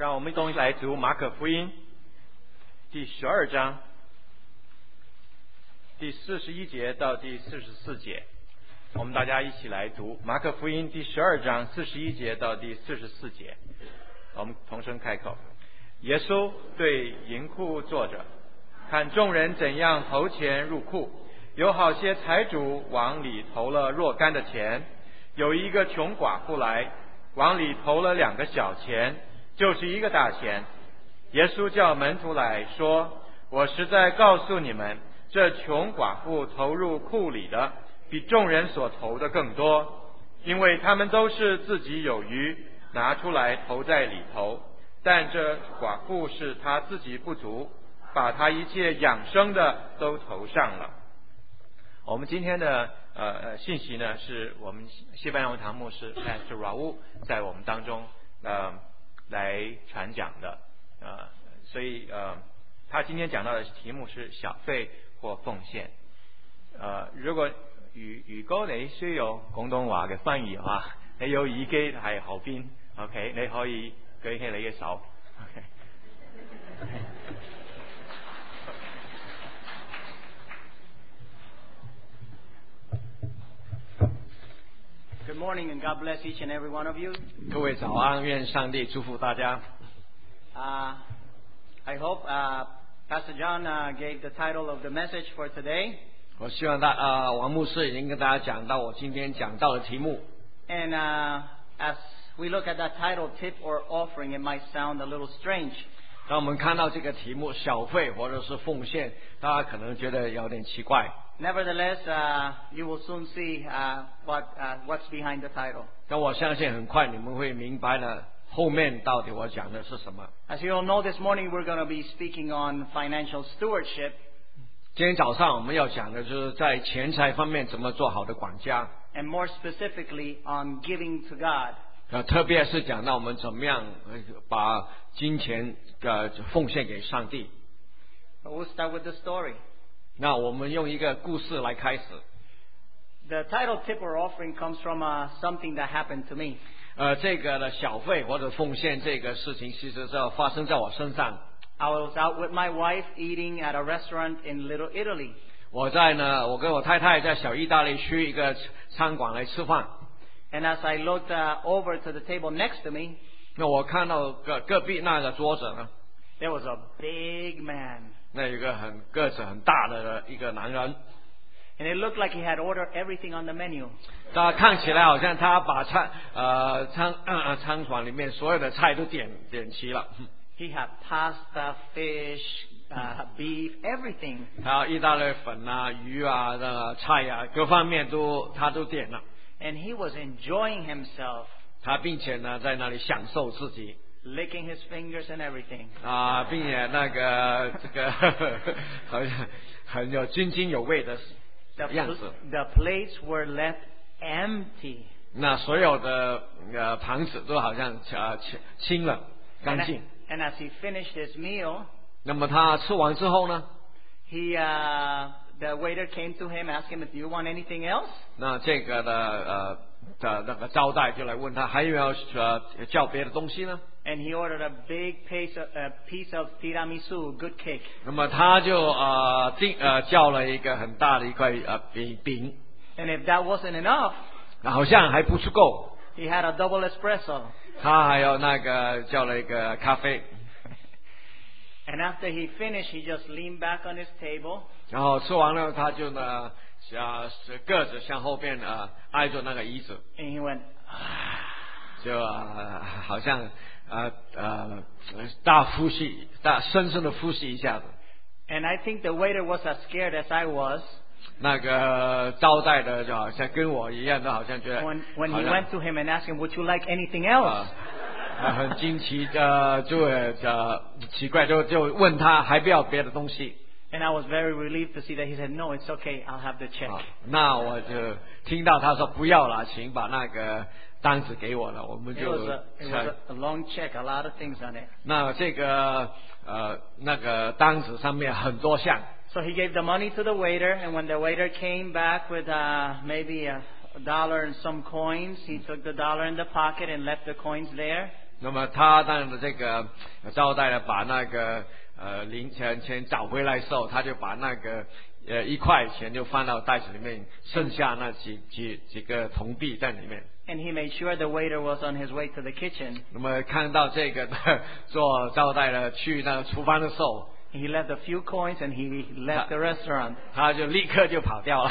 让我们一同来读马可福音第12章第41节到第44节。我们大家一起来读马可福音第12章41节到第44节。我们同声开口。耶稣对银库坐着，看众人怎样投钱入库。有好些财主往里投了若干的钱，有一个穷寡妇来，往里投了2个小钱，就是1个大钱。耶稣叫门徒来说，我实在告诉你们，这穷寡妇投入库里的比众人所投的更多，因为他们都是自己有余，拿出来投在里头，但这寡妇是她自己不足，把她一切养生的都投上了。我们今天的信息呢，是我们西班牙文堂牧师 Pastor Raul 在我们当中来传讲的所以他今天讲到的题目是小費或奉獻。如果如果你需要廣東話嘅翻譯嘅話，你有耳機喺後邊 ，OK， 你可以舉起你嘅手 ，OK。 Good morning and God bless each and every one of you. 各位早安，愿上帝祝福大家。 I hope Pastor John gave the title of the message for today. 我希望王牧师已经跟大家讲到我今天讲到的题目。 And as we look at that title, tip or offering, it might sound a little strange. 当我们看到这个题目小费或者是奉献，大家可能觉得有点奇怪。 Nevertheless, you will soon see what's behind the title. 但我相信很快你们会明白了后面到底我讲的是什么。 As you all know, this morning we're going to be speaking on financial stewardship. 今天早上我们要讲的就是在钱财方面怎么做好的管家。 And more specifically on giving to God. 特别是讲到我们怎么样把金钱奉献给上帝。 We'll start with the story. 那我们用一个故事来开始。 The title tip or offering comes from something that happened to me. 这个的小费或者奉献这个事情，其实是发生在我身上。 I was out with my wife eating at a restaurant in Little Italy. 我跟我太太在小意大利去一个餐馆来吃饭。 And as I looked over to the table next to me, 那我看到隔壁那个桌子呢 there was a big man. 那有一个个子很大的一个男人。 And it looked like he had ordered everything on the menu. 他看起来好像他把餐馆里面所有的菜都点齐了。 He had pasta, fish, beef, everything. 他意大利粉啊、鱼啊、菜啊，各方面他都点了。 And he was enjoying himself. 他并且呢在那里享受自己。 Licking his fingers and everything. 并且这个好像很有津津有味的样子。 The plates were left empty. 那所有的盘子都好像清了干净。 And as he finished his meal, 那么他吃完之后呢 the waiter came to him, asked him, "Do you want anything else?" 那这个的那个招待就来问他还有没有叫别的东西呢？ And he ordered a big piece of tiramisu, good cake. 那么他就叫了一个很大的一块饼。 And if that wasn't enough, 好像还不足够。 he had a double espresso. 他还有叫了一个咖啡。 And after he finished, he just leaned back on his table. 然后吃完了，他就个子向后边挨着那个椅子。 And he went, 就好像深深的呼吸一下子。 And I think the waiter was as scared as I was. 那个招待的就好像跟我一样，都好像觉得。 When he went to him and asked him, "Would you like anything else?" 很惊奇奇怪，就问他还不要别的东西。 And I was very relieved to see that he said, "No, it's okay. I'll have the check." 那我就听到他说不要了，请把那个单子给我了，我们就。 It was a long check, a lot of things on it. 那这个那个单子上面很多项。 So he gave the money to the waiter, and when the waiter came back with maybe $1 and some coins, he took the $1 in the pocket and left the coins there. 那么他当然的这个招待了，把那个零钱找回来的时候，他就把那个1块钱就放到袋子里面，剩下那几个铜币在里面。 And he made sure the waiter was on his way to the kitchen. 那么看到这个做招待的去那个厨房的时候， He left a few coins and he left the restaurant. 他就立刻就跑掉了。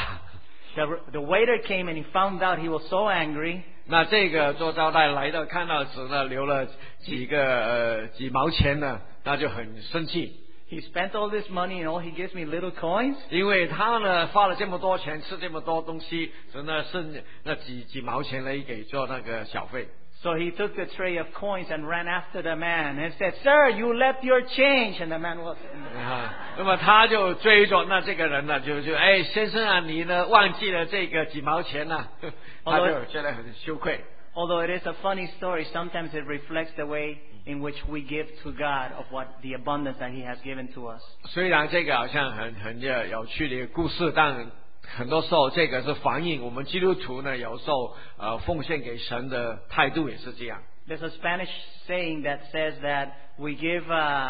The waiter came and he found out he was so angry. 那这个做招待来到看到时呢，留了几毛钱呢，那就很生气。 He spent all this money and all he gives me little coins. 因为他呢花了这么多钱吃这么多东西，所以呢剩那几毛钱来给做那个小费。 So he took the tray of coins and ran after the man and said, "Sir, you left your change." And the man was. 那么他就追着那这个人呢，就先生啊，你呢忘记了这个几毛钱呢？他就觉得很羞愧。 Although it is a funny story, sometimes it reflects the way in which we give to God of what the abundance that He has given to us. 虽然这个好像很有趣的一个故事，但很多时候这个是反映我们基督徒呢，有时候奉献给神的态度也是这样。 There's a Spanish saying that says that we give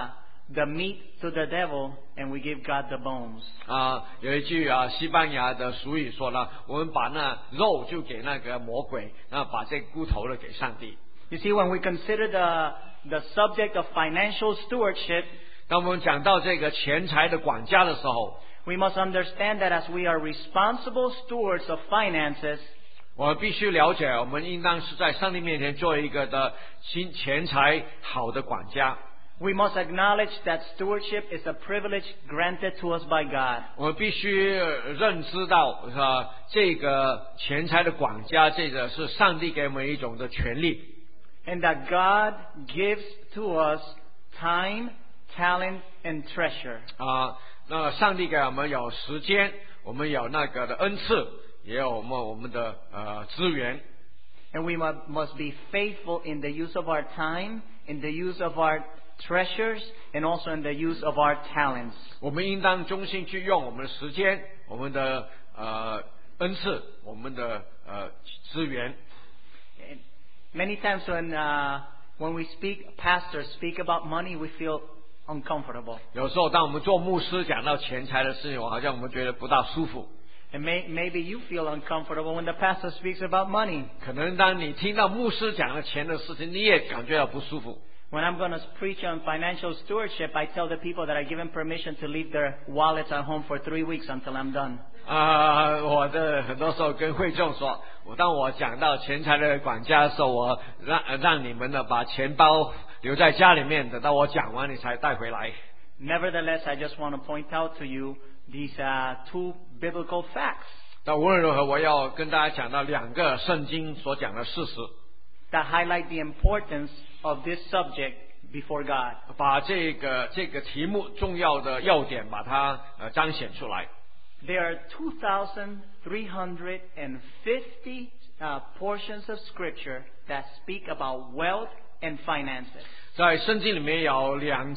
the meat to the devil and we give God the bones. 有一句西班牙的俗语说呢，我们把那肉就给那个魔鬼，那把这个骨头呢给上帝。 You see, when we consider the subject of financial stewardship, 当我们讲到这个钱财的管家的时候， we must understand that as we are responsible stewards of finances, 我们必须了解，我们应当是在上帝面前做一个的钱财好的管家。 we must acknowledge that stewardship is a privilege granted to us by God. 我们必须认知到，这个钱财的管家，这个是上帝给我们一种的权利。 And that God gives to us time, talent, and treasure. 那上帝给我们有时间，我们有那个的恩赐，也有我们的资源。 And we must be faithful in the use of our time, in the use of our treasures, and also in the use of our talents. 我们应当忠心去用我们的时间，我们的恩赐，我们的资源。 Many times when we speak, pastors speak about money, we feel uncomfortable. 有时候当我们做牧师讲到钱财的事情，好像我们觉得不大舒服。 And maybe you feel uncomfortable when the pastor speaks about money. 可能当你听到牧师讲的钱的事情，你也感觉到不舒服。 When I'm going to preach on financial stewardship, I tell the people that I give them permission to leave their wallets at home for 3 weeks until I'm done. 我很多时候跟会众说，当我讲到钱财的管家的时候，我让你们呢把钱包留在家里面，等到我讲完你才带回来。 Nevertheless, I just want to point out to you these 2 biblical facts. 但无论如何，我要跟大家讲到2个圣经所讲的事实 that highlight the importance of this subject before God. 把这个题目重要的要点把它彰显出来。 There are 2,350 portions of Scripture that speak about wealth and finances. 在圣经里面有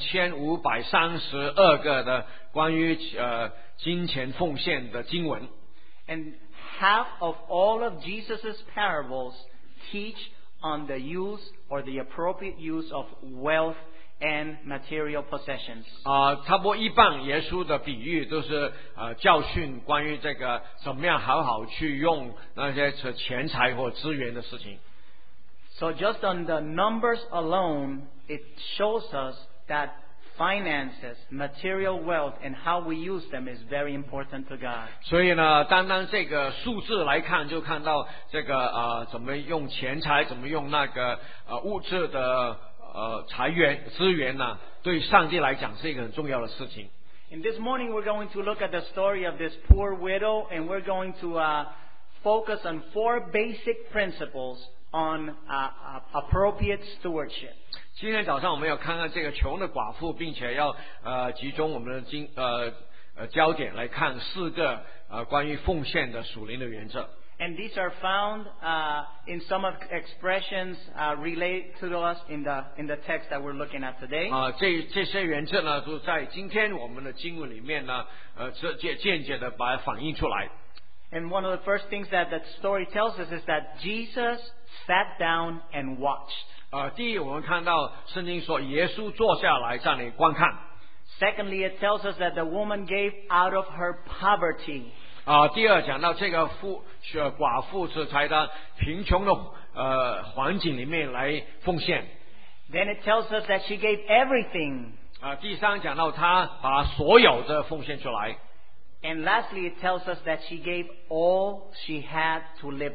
2532个的关于金钱奉献的经文。 And half of all of Jesus' parables teach on the use or the appropriate use of wealth and material possessions. 差不多一半耶稣的比喻都是教训关于这个怎么样好好去用那些钱财或资源的事情。 So just on the numbers alone, it shows us that finances, material wealth, and how we use them is very important to God. 所以呢，单单这个数字来看，就看到这个怎么用钱财，怎么用那个物质的资源呢，对上帝来讲是一个很重要的事情。 And this morning we're going to look at the story of this poor widow, and we're going to focus on 4 basic principles on appropriate stewardship. 今天早上我们要看看这个穷的寡妇，并且要集中我们的焦点来看4个关于奉献的属灵的原则。 And these are found in some of expressions related to us in the text that we're looking at today. 这些原则呢，都在今天我们的经文里面呢，间接的把它反映出来。 And one of the first things that story tells us is that Jesus sat down and watched. 第一，我们看到圣经说耶稣坐下来在那里观看。 Secondly, it tells us that the woman gave out of her poverty. 第二讲到这个寡妇是在她贫穷的环境里面来奉献。 Then it tells us that she gave everything. 第三讲到她把所有的奉献出来。 And lastly, it tells us that she gave all she had to live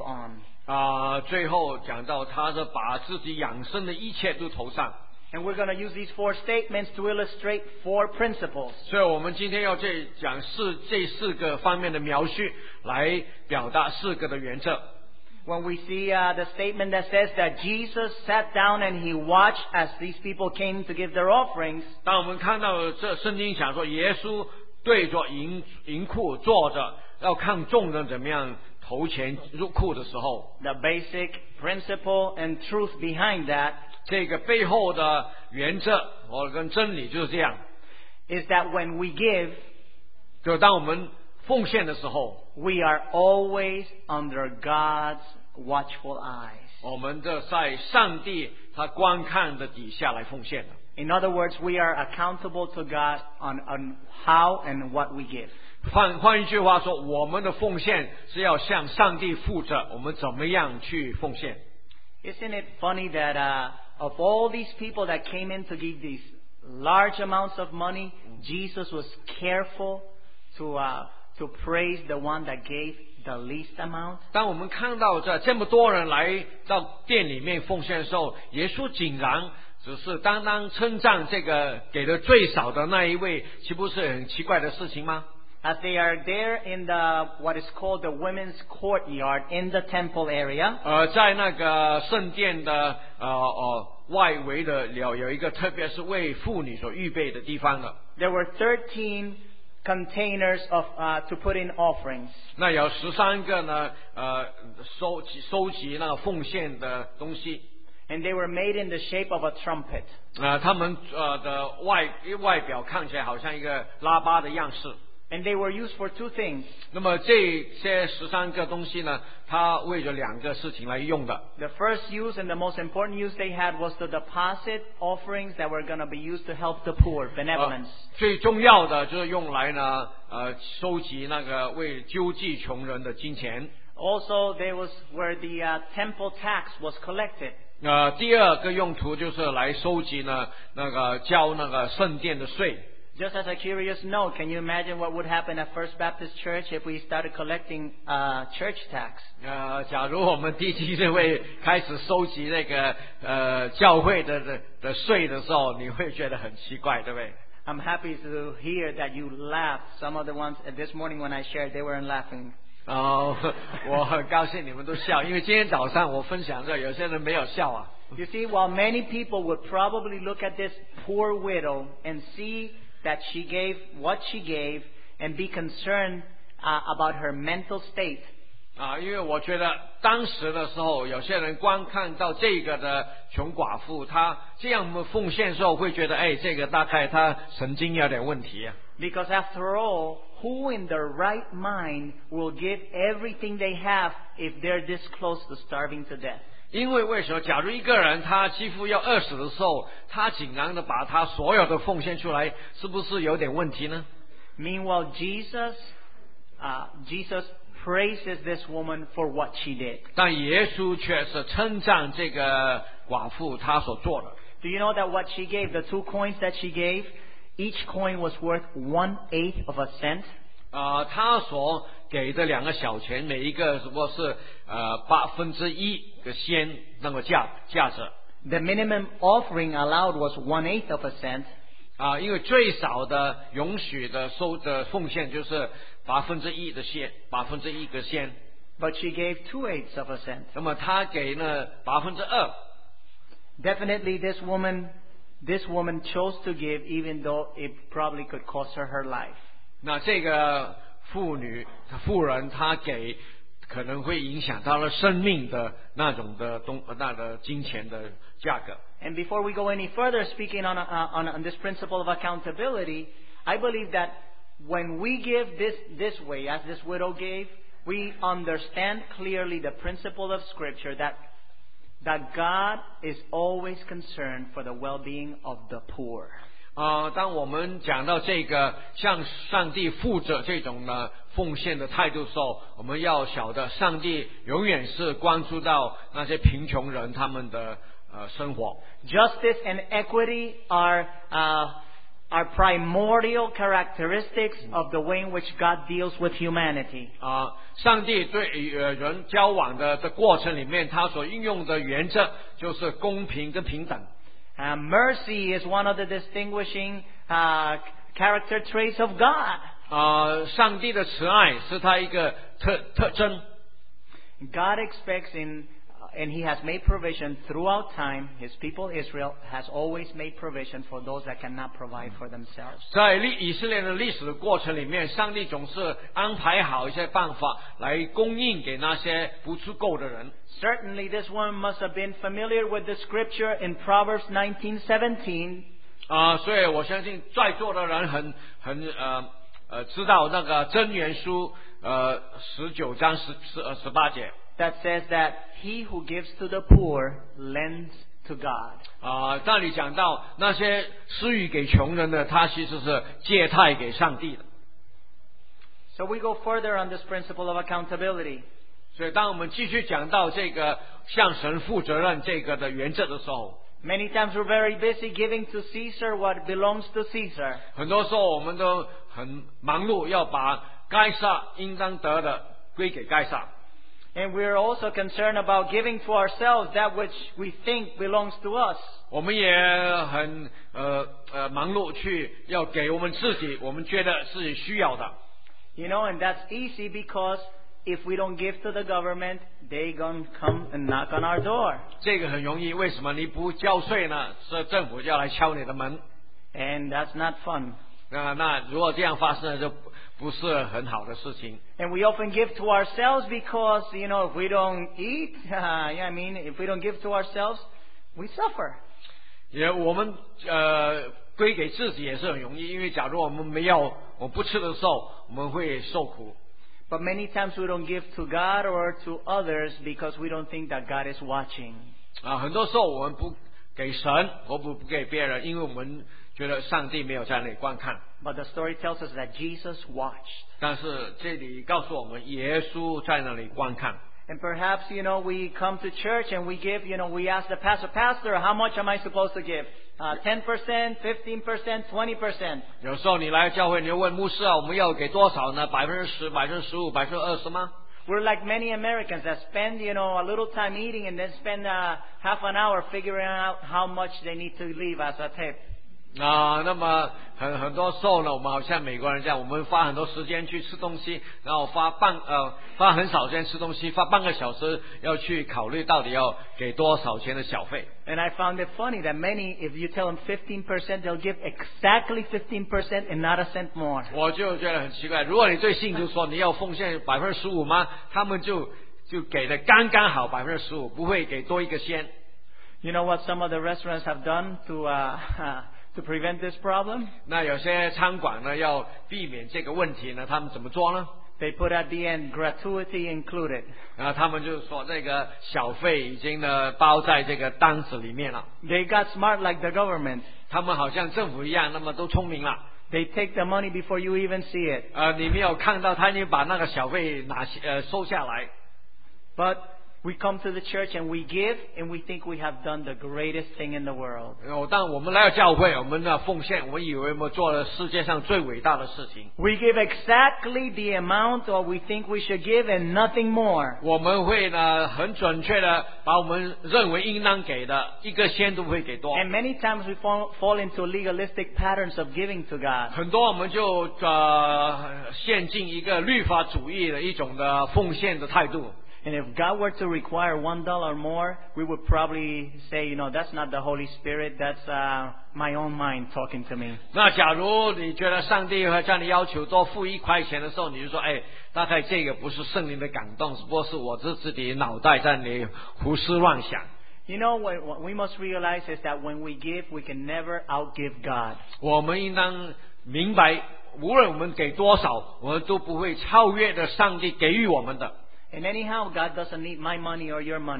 on. 最后讲到她是把自己养生的一切都投上。 And we're going to use these 4 statements to illustrate 4 principles. 所以我们今天要讲这4个方面的描述，来表达4个的原则。 When we see the statement that says that Jesus sat down and he watched as these people came to give their offerings. 当我们看到这圣经讲说耶稣对着银库坐着，要看众人怎么样投钱入库的时候， The basic principle and truth behind that 这个背后的原则跟真理就是这样。 is that when we give, 就当我们奉献的时候， we are always under God's watchful eyes. 我们这在上帝他观看的底下来奉献的。 In other words, we are accountable to God on how and what we give. 换一句话说，我们的奉献是要向上帝负责，我们怎么样去奉献。 Isn't it funny that of all these people that came in to give these large amounts of money, Jesus was careful to praise the one that gave the least amount? 当我们看到这么多人来到店里面奉献的时候，耶稣竟然只是单单称赞这个给的最少的那一位，岂不是很奇怪的事情吗？ As they are there in what is called the women's courtyard in the temple area. 在那个圣殿的外围的有一个特别是为妇女所预备的地方的。 There were 13 containers to put in offerings. 那有13个呢，收集那个奉献的东西。 And they were made in the shape of a trumpet. 他们的外表看起来好像一个喇叭的样式。 And they were used for 2 things. 那么这些13个东西呢，它为了2个事情来用的。 The first use and the most important use they had was to deposit offerings that were going to be used to help the poor, benevolence. 最重要的就是用来呢，收集那个为救济穷人的金钱。 Also, there was where the temple tax was collected. 第2个用途就是来收集呢那个交那个圣殿的税。 Just as a curious note, can you imagine what would happen at First Baptist Church if we started collecting church tax? 假如我们第7日会开始收集那个教会的税的时候，你会觉得很奇怪，对不对？ I'm happy to hear that you laughed. Some of the ones this morning when I shared, they weren't laughing. 我很高兴你们都笑，因为今天早上我分享的有些人没有笑啊。 You see, while many people would probably look at this poor widow and see that she gave what she gave and be concerned about her mental state. 因为我觉得当时的时候，有些人光看到这个的穷寡妇，她这样奉献的时候，会觉得，这个大概她神经有点问题啊。 Because after all, who in their right mind will give everything they have if they're this close to starving to death? 因为为什么？假如一个人他几乎要饿死的时候，他竟然的把他所有的奉献出来，是不是有点问题呢？ Meanwhile, Jesus praises this woman for what she did. 但耶稣却是称赞这个寡妇她所做的。 Do you know that what she gave, the 2 coins that she gave, each coin was worth 1/8 of a cent? 他所给的2个小钱，每一个只不过是1/8个仙那个价值。 The minimum offering allowed was 1/8 of a cent. 因为最少的允许的奉献就是1/8的仙，1/8个仙。 But she gave 2/8 of a cent. 那么他给了2%。 Definitely, this woman chose to give, even though it probably could cost her life. 那这个妇人她给可能会影响到了生命的那种的那个金钱的价格。 And before we go any further, speaking on this principle of accountability, I believe that when we give this way, as this widow gave, we understand clearly the principle of Scripture that that God is always concerned for the well-being of the poor. 当我们讲到这个向上帝负责这种呢奉献的态度的时候，我们要晓得上帝永远是关注到那些贫穷人他们的生活。 Justice and equity are primordial characteristics of the way in which God deals with humanity. 上帝对人交往的过程里面，他所运用的原则就是公平跟平等。 Mercy is one of the distinguishing character traits of God. 上帝的慈爱是他一个特征。 God expects and He has made provision throughout time. His people Israel has always made provision for those that cannot provide for themselves. 在以色列的历史的过程里面，上帝总是安排好一些办法来供应给那些不足够的人。 Certainly, this one must have been familiar with the scripture in Proverbs 19:17. 所以我相信在座的人很知道那个箴言书19章18节。 That says that he who gives to the poor lends to God. 那里讲到那些施予给穷人的，他其实是借贷给上帝的。 So we go further on this principle of accountability. 所以当我们继续讲到这个向神负责任这个的原则的时候， Many times we're very busy giving to Caesar what belongs to Caesar. 很多时候我们都很忙碌，要把该撒应当得的归给该撒。 And we're also concerned about giving to ourselves that which we think belongs to us. 我们也很忙碌去要给我们自己，我们觉得自己需要的。 You know, and that's easy because if we don't give to the government, they gonna come and knock on our door. 这个很容易，为什么你不交税呢？是政府就要来敲你的门。 And that's not fun. 那如果这样发生了，就不是很好的事情。 And we often give to ourselves because, you know, if we don't eat, if we don't give to ourselves, we suffer. 我们归给自己也是很容易，因为假如我们我不吃的时候，我们会受苦。 But many times we don't give to God or to others because we don't think that God is watching. 很多时候我们不给神，或不给别人，因为我们觉得上帝没有在那里观看。 But the story tells us that Jesus watched. 但是这里告诉我们，耶稣在那里观看。 And perhaps, you know, we come to church and we give, you know, we ask the pastor, how much am I supposed to give? 10%, 15%, 20%. 有时候你来教会，你就问牧师我们要给多少呢？10%、15%、20%吗？ We're like many Americans that spend, you know, a little time eating and then spend half an hour figuring out how much they need to leave as a tip. 那么很多时候呢，我们好像美国人这样，我们花很多时间去吃东西，然后花很少时间吃东西，花半个小时要去考虑到底要给多少钱的小费。 And I found it funny that many, if you tell them 15%, they'll give exactly 15% and not a cent more. 我就觉得很奇怪，如果你对信徒说你要奉献15%吗？他们就给的刚刚好15%，不会给多一个仙。 You know what some of the restaurants have done to prevent this problem? 那有些餐馆呢，要避免这个问题呢，他们怎么做呢？ They put at the end gratuity included. 他们就说这个小费已经呢包在这个单子里面了。 They got smart like the government. 他们好像政府一样，那么都聪明了。 They take the money before you even see it. 你没有看到，他已经把那个小费收下来。 But we come to the church and we give and we think we have done the greatest thing in the world. 当我们来到教会，我们的奉献，我们以为我们做了世界上最伟大的事情。 We give exactly the amount or we think we should give and nothing more. 我们会呢很准确的把我们认为应当给的一个仙都不会给多。 And many times we fall into legalistic patterns of giving to God. 很多我们就陷进一个律法主义的一种的奉献的态度。 And if God were to require $1 more, we would probably say, you know, that's not the Holy Spirit, that's my own mind talking to me. 那假如你觉得上帝会向你要求多付1块钱的时候，你就说，大概这个不是圣灵的感动，不过是我自己脑袋在那里胡思乱想。 You know, what we must realize is that when we give, we can never outgive God. 我们应当明白，无论我们给多少，我们都不会超越的上帝给予我们的。 And anyhow, God doesn't need my money or your money.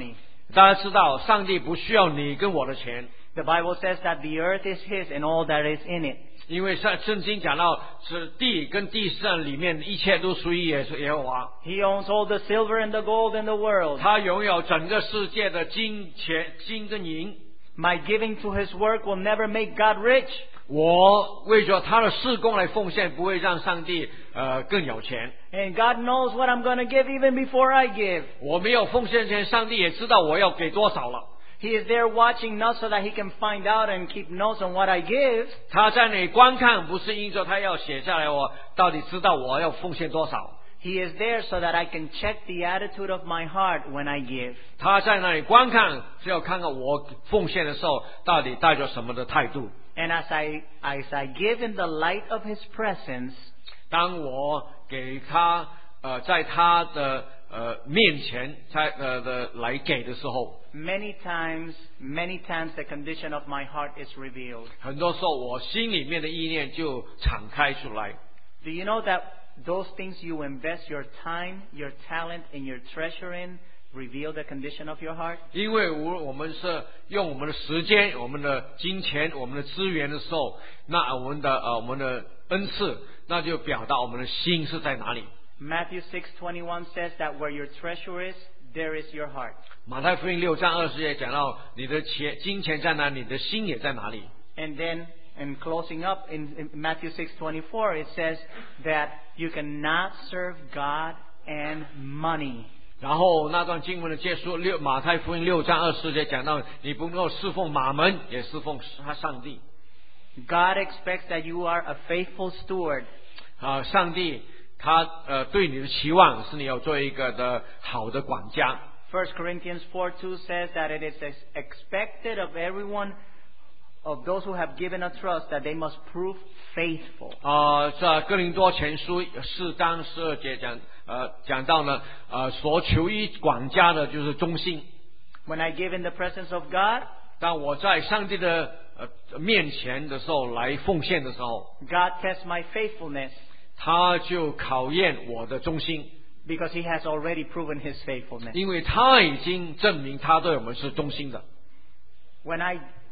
大家知道，上帝不需要你跟我的钱， The Bible says that the earth is His and all that is in it. 因为圣经讲到是地跟地上里面一切都属于耶和华， He owns all the silver and the gold in the world. 他拥有整个世界的金钱、金跟银。 My giving to His work will never make God rich. 我为着他的事工来奉献，不会让上帝更有钱。 And God knows what I'm going to give even before I give. 我没有奉献前，上帝也知道我要给多少了。 He is there watching not so that He can find out and keep notes on what I give. 他在那里观看，不是因着他要写下来，我到底知道我要奉献多少。 He is there so that I can check the attitude of my heart when I give. 他在那里观看，是要看看我奉献的时候到底带着什么的态度。 And as I give in the light of His presence, 当我给他在他的面前来给的时候， many times the condition of my heart is revealed. 很多时候我心里面的意念就敞开出来。 Do you know that those things you invest your time, your talent, and your treasure in reveal the condition of your heart? 因为我们是用我们的时间、我们的金钱、我们的资源的时候，那我们的恩赐，那就表达我们的心是在哪里。 Matthew 6:21 says that where your treasure is, there is your heart. 马太福音6章20节讲到，你的金钱在哪里，你的心也在哪里。 And then, in closing up in Matthew 6:24, it says that you cannot serve God and money. 然后那段经文的结束，马太福音6章20节讲到，你不能够侍奉马门，也侍奉他上帝。 God expects that you are a faithful steward. 上帝他对你的期望是你要做一个的好的管家。 1 Corinthians 4:2 says that it is expected of everyone, of those who have given a trust, that they must prove faithful. 在哥林多前书4章12节讲到呢，所求于管家的就是忠心。 When I give in the presence of God, 当我在上帝的面前的时候来奉献的时候， God tests my faithfulness 他就考验我的忠心， because He has already proven His faithfulness. 因为他已经证明他对我们是忠心的。 When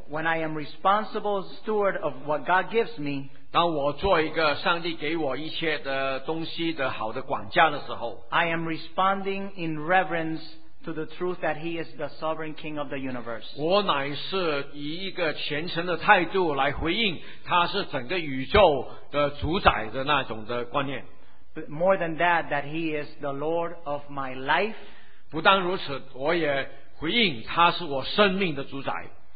I am responsible steward of what God gives me, 当我做一个上帝给我一切的东西的好的管家的时候， I am responding in reverence to the truth that He is the sovereign King of the universe. 我乃是以一个虔诚的态度来回应，他是整个宇宙的主宰的那种的观念。 But more than that, that He is the Lord of my life. 不单如此，我也回应他是我生命的主宰。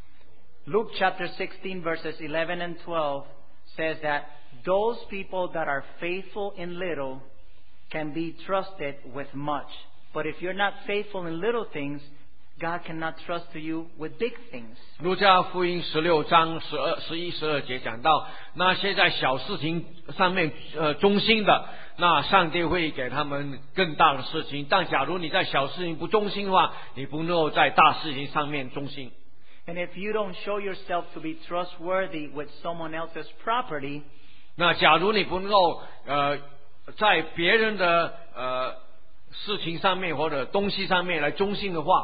Luke chapter 16 verses 11 and 12 says that those people that are faithful in little can be trusted with much. But if you're not faithful in little things, God cannot trust you with big things. 路加福音16章11、12节讲到，那些在小事情上面忠心的，那上帝会给他们更大的事情。但假如你在小事情不忠心的话，你不能够在大事情上面忠心。 And if you don't show yourself to be trustworthy with someone else's property, 那假如你不能够在别人的事情上面或者东西上面来忠心的话，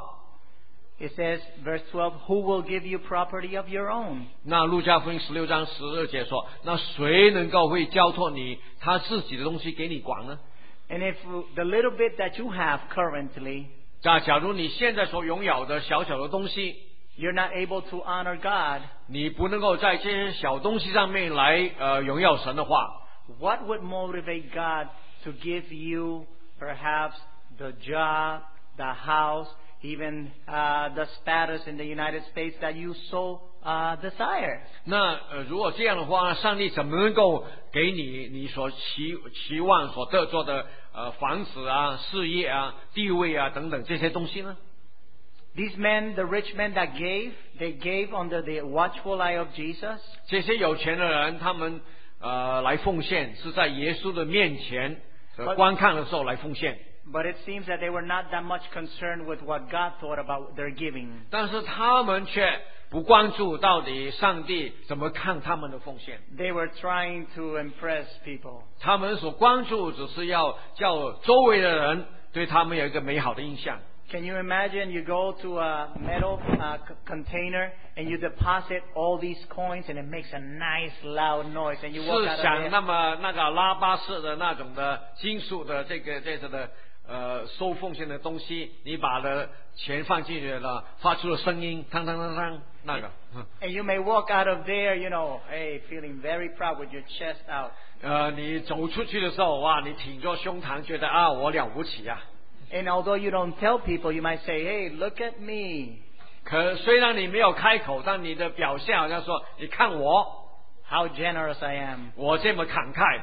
it says, verse 12, who will give you property of your own? 那路加福音16章12节说，那谁能够会交托你他自己的东西给你管呢？ And if the little bit that you have currently, 假如你现在所拥有的小小的东西， you're not able to honor God, 你不能够在这些小东西上面来荣耀神的话， what would motivate God to give you perhaps the job, the house, even the status in the United States that you so desire? 那如果这样的话，上帝怎么能够给你所期望所得做的房子啊、事业啊、地位啊等等这些东西呢？ These men, the rich men that they gave under the watchful eye of Jesus. 这些有钱的人，他们来奉献，是在耶稣的面前观看的时候来奉献。 But it seems that they were not that much concerned with what God thought about their giving. 但是他们却不关注到底上帝怎么看他们的奉献。 They were trying to impress people. 他们所关注只是要叫周围的人对他们有一个美好的印象。 Can you imagine you go to a metal container and you deposit all these coins and it makes a nice loud noise and you walk 试 out of 想 there? 那么那个喇叭式的那种的金属的这次的收奉献的东西，你把的钱放进去了，发出了声音，当当当当，那个。 And you may walk out of there, hey, feeling very proud with your chest out. 你走出去的时候，哇，你挺着胸膛，觉得啊，我了不起啊。 And although you don't tell people, you might say, hey, look at me. 可虽然你没有开口，但你的表现好像说，你看我， How generous I am. 我这么慷慨。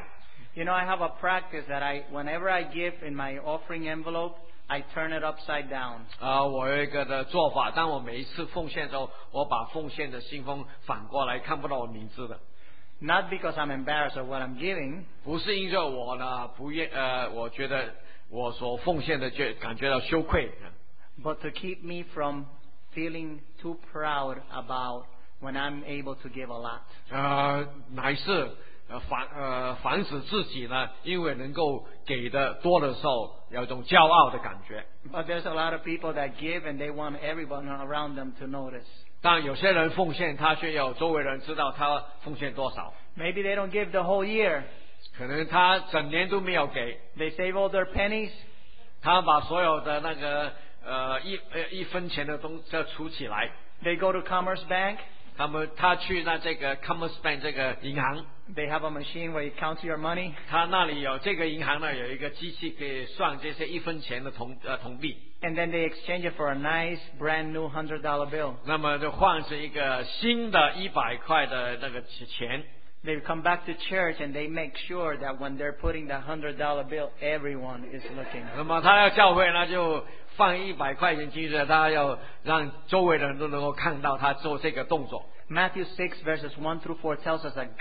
I have a practice that whenever I give in my offering envelope, I turn it upside down. 我有一个的做法，当我每一次奉献的时候，我把奉献的信封反过来，看不到我名字的。 Not because I'm embarrassed of what I'm giving, 不是因为我呢我觉得我所奉献的感觉到羞愧， but to keep me from feeling too proud about when I'm able to give a lot. 乃是防止自己呢，因为能够给的多的时候，有一种骄傲的感觉。 But there's a lot of people that give and they want everyone around them to notice. 但有些人奉献，他却要周围人知道他奉献多少。 Maybe they don't give the whole year. 可能他整年都没有给， They save all their pennies. 他把所有的那个一分钱的东西储起来。 They go to Commerce Bank. 他去这个 Commerce Bank 这个银行， They have a machine where you count your money. 他那里有这个银行呢有一个机器可以算这些一分钱的铜币。 And then they exchange it for a nice brand new $100 bill. 那么就换成一个新的100块的那个钱。 They come back to church and they make sure that when they're putting the $100 bill, everyone is looking. 那么他要教会呢，就放100块钱进去，他要让周围的人都能够看到他做这个动作。 Matthew 6 verses 1 through 4 tells us that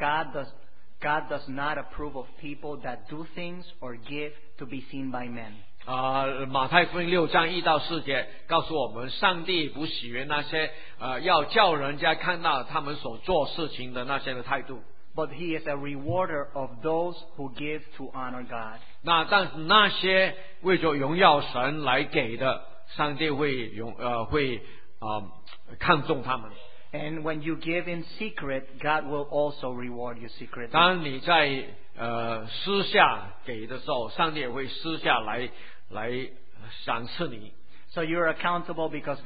God does not approve of people that do things or give to be seen by men. 马太福音6章1到4节告诉我们，上帝不喜悦那些要叫人家看到他们所做事情的那些的态度。 But he is a rewarder of those who give to honor God. 但是那些为着荣耀神来给的，上帝会看重他们。 And when you give in secret, God will also reward you secretly. 当你在私下给的时候，上帝也会私下来赏赐你。 So you're accountable because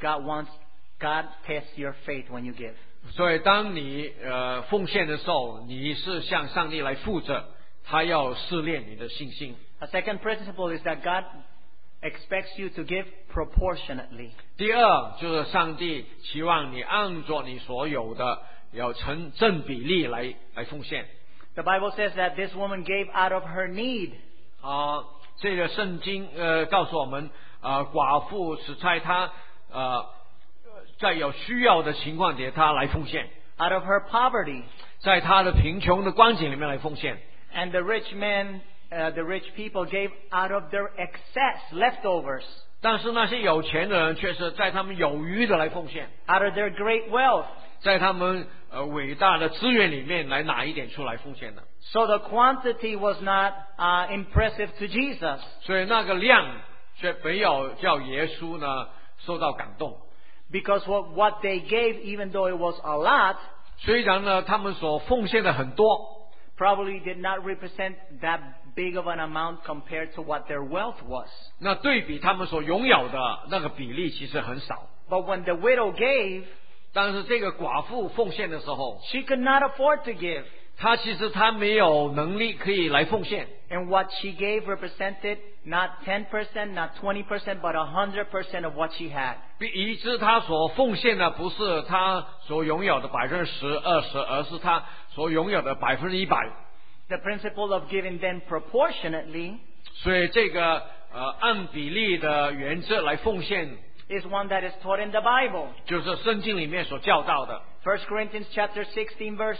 God tests your faith when you give. 所以当你奉献的时候，你是向上帝来负责，他要试炼你的信心。 A second principle is that God expects you to give proportionately. 第二就是上帝期望你按照你所有的要成正比例来奉献。 The Bible says that this woman gave out of her need. 这个圣经告诉我们，寡妇是在她在有需要的情况底下，她来奉献。 Out of her poverty. 在她的贫穷的光景里面来奉献。 And the rich men, the rich people gave out of their excess, leftovers. 但是那些有钱的人却是在他们有余的来奉献。 Out of their great wealth. 在他们伟大的资源里面来拿一点出来奉献的。 So the quantity was not impressive to Jesus. 所以那个量却没有叫耶稣呢受到感动。 Because what they gave, even though it was a lot, 虽然呢他们所奉献的很多， probably did not represent that big of an amount compared to what their wealth was. 那对比他们所拥有的那个比例其实很少。 But when the widow gave, 但是这个寡妇奉献的时候， she could not afford to give. 她其实她没有能力可以来奉献。 And what she gave represented not 10%, not 20%, but 100% of what she had. 以致她所奉献的不是她所拥有的10%、20%，而是她所拥有的100%。 The principle of giving then proportionately 所以这个按比例的原则来奉献， is one that is taught in the Bible. 就是圣经里面所教导的。 1 Corinthians chapter 16 verse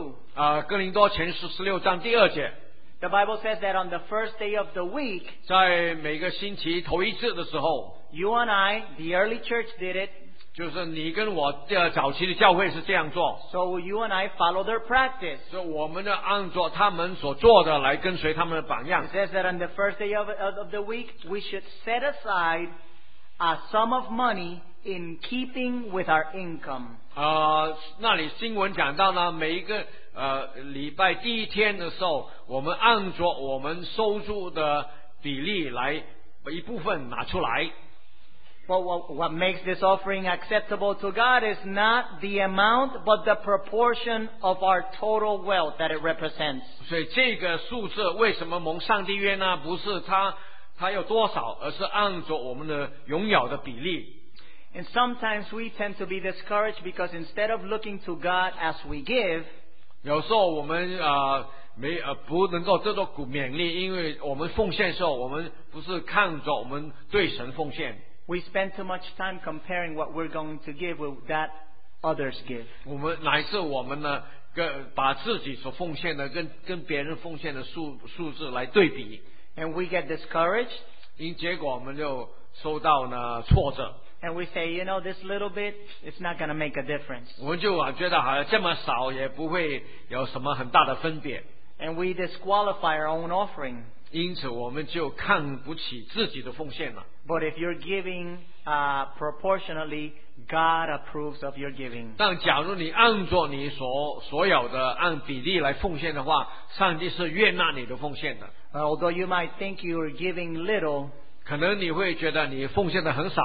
2. 哥林多前书16章第2节， The Bible says that on the first day of the week, 在每个星期头一次的时候， you and I, the early church did it, 就是你跟我早期的教会是这样做， so you and I follow their practice. 所以我们呢按照他们所做的来跟随他们的榜样 It。says that on the first day of the week, we should set aside a sum of money in keeping with our income. 那里新闻讲到呢，每一个礼拜第一天的时候，我们按着我们收入的比例来一部分拿出来。 But what makes this offering acceptable to God is not the amount, but the proportion of our total wealth that it represents. 所以这个数字为什么蒙上帝约呢？不是他有多少，而是按着我们的拥有的比例。 And sometimes we tend to be discouraged because instead of looking to God as we give, 有时候我们不能够得到勉励，因为我们奉献的时候，我们不是看着我们对神奉献。 we spend too much time comparing what we're going to give with that others give. 我们乃至我们呢，把自己所奉献的跟别人奉献的数字来对比， And we get discouraged, 结果我们就受到呢挫折。 and we say, this little bit, it's not going to make a difference. 我们就觉得好像这么少也不会有什么很大的分别， And we disqualify our own offering. 因此我们就看不起自己的奉献了。 But if you're giving proportionately, God approves of your giving. 但假如你按照你所有的按比例来奉献的话，上帝是悦纳你的奉献的。 Although you might think you're giving little, 可能你会觉得你奉献的很少，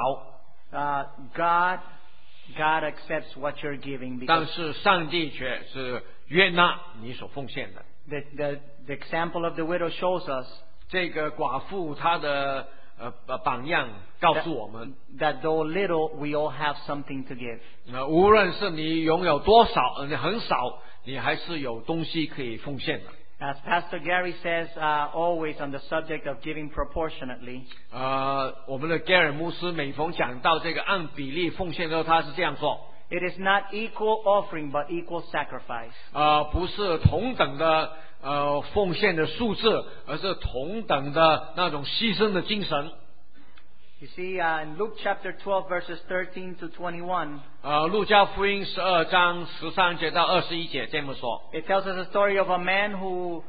God accepts what you're giving 但 because 是上帝却是悦纳你所奉献的。 the example of the widow shows us 这个寡妇她的榜样告诉我们， that though little, we all have something to give. 无论是你拥有多少，你很少，你还是有东西可以奉献的。 As Pastor Gary says always on the subject of giving proportionately, 我们的 Gary 牧师每逢讲到这个按比例奉献的时候，他是这样说 it is not equal offering but equal sacrifice. 不是同等的奉献的数字，而是同等的那种牺牲的精神。 You see, in Luke chapter 12, verses 13 to 21, 路加福音12章13节到21节这么说。 it tells us a story of a man who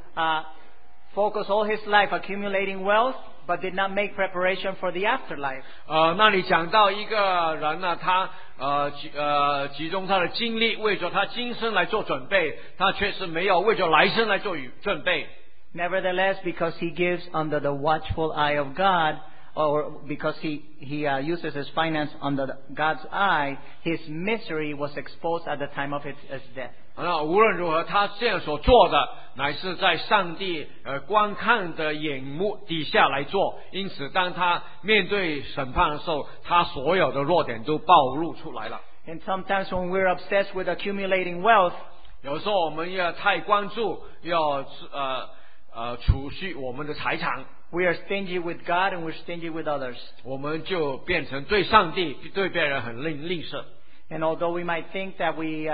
focused all his life accumulating wealth, but did not make preparation for the afterlife. 那里讲到一个人呢，他集中他的精力为着他今生来做准备，他却是没有为着来生来做准备。 Nevertheless, because he gives under the watchful eye of God, or because he uses his finance under God's eye, his misery was exposed at the time of his death. 无论如何，他这样所做的，乃是在上帝观看的眼目底下来做。因此，当他面对审判的时候，他所有的弱点都暴露出来了。 And sometimes when we're obsessed with accumulating wealth, 有时候我们要太关注，要储蓄我们的财产， we are stingy with God and we're stingy with others. 我们就变成对上帝、对别人很吝啬。 And although we might think that we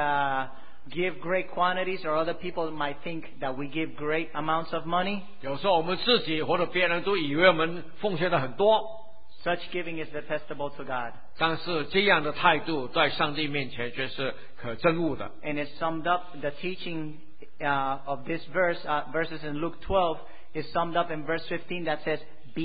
give great quantities, or other people might think that we give great amounts of money, 有时候我们自己或者别人都以为我们奉献的很多， such giving is detestable to God. 但是这样的态度在上帝面前却是可憎恶的。 And it's summed up, the teaching of this verses in Luke 12 is summed up in verse 15 that says,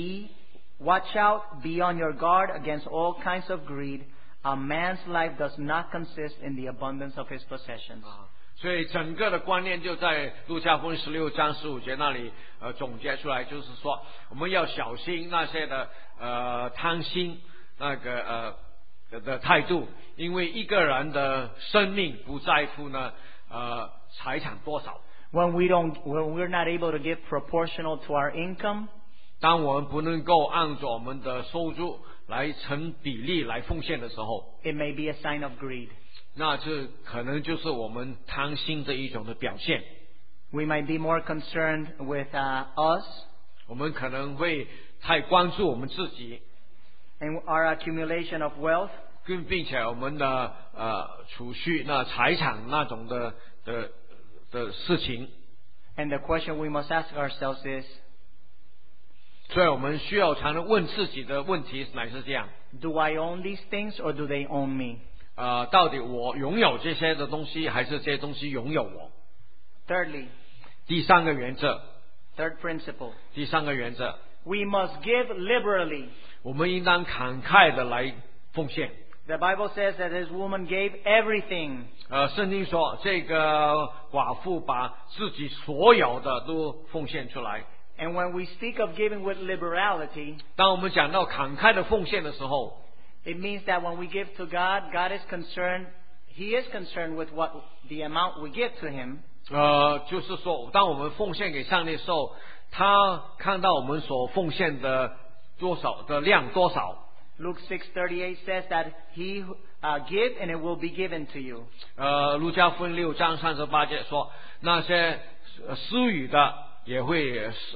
watch out, be on your guard against all kinds of greed. A man's life does not consist in the abundance of his possessions. 所以整个的观念就在路加福音16章15节那里总结出来，就是说我们要小心那些的贪心那个的态度，因为一个人的生命不在乎呢财产多少。 When we're not able to give proportional to our income, 当我们不能够按照我们的收入来成比例来奉献的时候， it may be a sign of greed. 那这可能就是我们贪心的一种的表现。 We might be more concerned with us 我们可能会太关注我们自己， and our accumulation of wealth, 并且我们的储蓄那财产那种的事情。 and the question we must ask ourselves is, 所以我们需要常常问自己的问题乃是这样： do I own these things or do they own me? 到底我拥有这些的东西，还是这些东西拥有我？ Thirdly, 第三个原则， third principle, 第三个原则， we must give liberally. 我们应当慷慨的来奉献。 The Bible says that this woman gave everything. 圣经说这个寡妇把自己所有的都奉献出来。 And when we speak of giving with liberality, 当我们讲到慷慨的奉献的时候， it means that when we give to God, God is concerned, He is concerned with what the amount we give to Him. 就是说，当我们奉献给上帝的时候，他看到我们所奉献的多少的量多少。 Luke 6:38 says that He give and it will be given to you. 路加福音6章38节说，那些施予的也会